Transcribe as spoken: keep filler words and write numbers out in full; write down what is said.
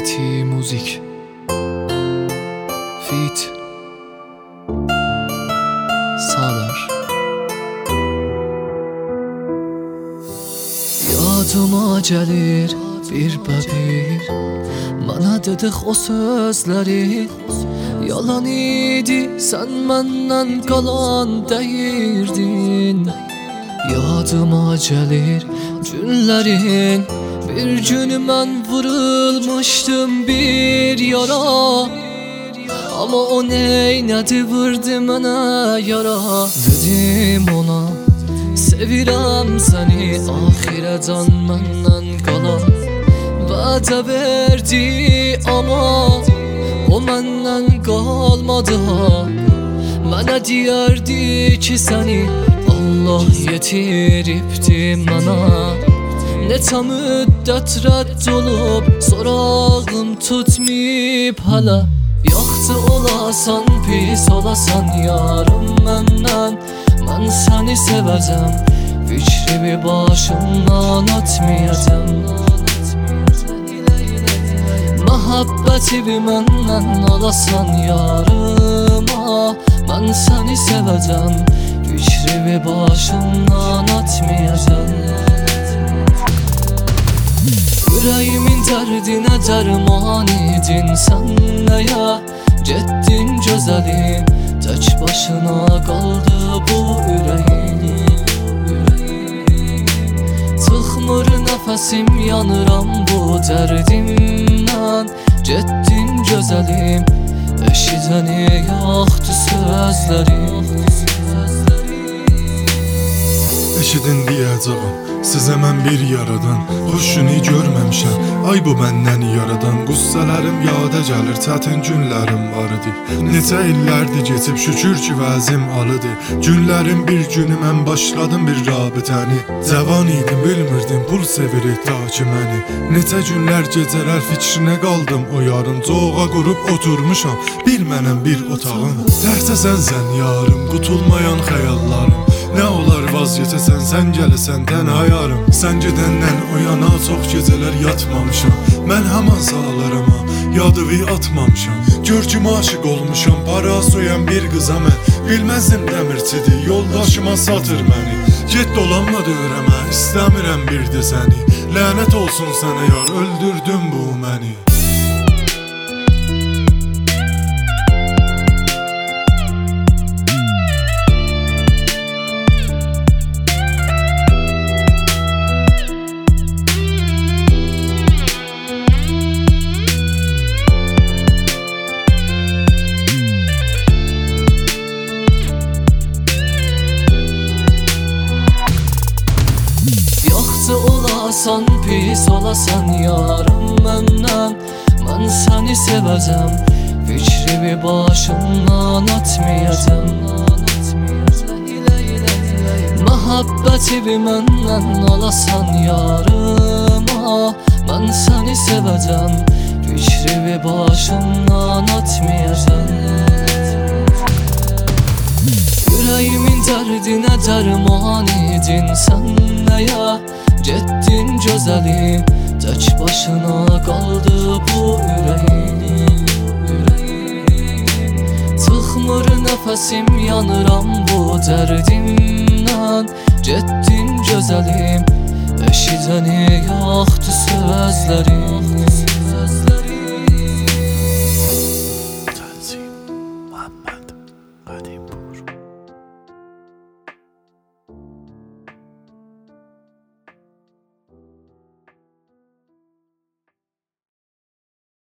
Fethi Müzik Fit Sağlar. Yadıma gəlir bir bəbir, mənə dedik o sözləri yalan idi, sən məndən qalan deyirdin. Yadıma gəlir günlərin, bir gün mən vurulmuşdum bir yara, ama o neynədi vurdu mənə yara. Dedim ona sevirəm səni, axirəcan məndən qalan vədə verdi, ama o məndən qalmadı ha. Mənə deyərdi ki səni Allah yetiribdi mənə. Neçə müddət rədd olub, sorağım tutmayıb hələ. Yaxşı olasan, pis olasan yarım məndən, mən səni sevəcəm, fikrimi başımdan atmayacam. Məhəbbətimi məndən alasan yarıma, mən səni sevəcəm, fikrimi başımdan atmayacam. Yüreğimin dərdinə dərman idin sən nəyə getdin gözəlim, tək başına qaldı bu ürəyim. Çıxmır nəfəsim, yanıram bu dərdimdən, getdin gözəlim, eşidəni yoxdur sözlərim. Eşidin deyəcəyim sizə mən bir yaradan, hoşunu görməmişəm, ay bu məndən yaradan. Qüssələrim yada gəlir, çətin günlərim var idi. Neçə illərdir keçib, şükür ki vəzim alıdır. Günlərin bir günü mən başladım bir rabitəni. Cavan idim, bilmirdim pul sevirik ta ki məni. Neçə günlər gecələr fikrinə qaldım o yarım, coğa qurub oturmuşam bir mənəm bir otağın. Təhsə sənsən yarım, qutulmayan xəyallarım. Nə olar vazgeçəsən, sən gələsən tənhayarım. Sən gedəndən o yana çox gecələr yatmamışam. Mən haman sağlarıma yadıvi atmamışam. Gör ki aşıq olmuşam, para soyan bir qıza mən. Bilməzdim dəmirçidir, yoldaşıma satır məni. Get dolanma dövrəmə, istəmirəm bir də səni. Lənət olsun sənə yar, öldürdün bu məni. Yaxşı olasan, pis olasan yarım məndən, mən səni sevəcəm, fikrimi başımdan atmayacam. Məhəbbətimi məndən alasan yarıma, mən səni sevəcəm, fikrimi başımdan atmayacam. Yüreğimin dərdinə dərman idin sən nəyə getdin gözəlim, tək başına qaldı bu ürəyim. Çıxmır nəfəsim, yanıram bu dərdimdən, getdin gözəlim, eşidəni yoxdur sözlərim.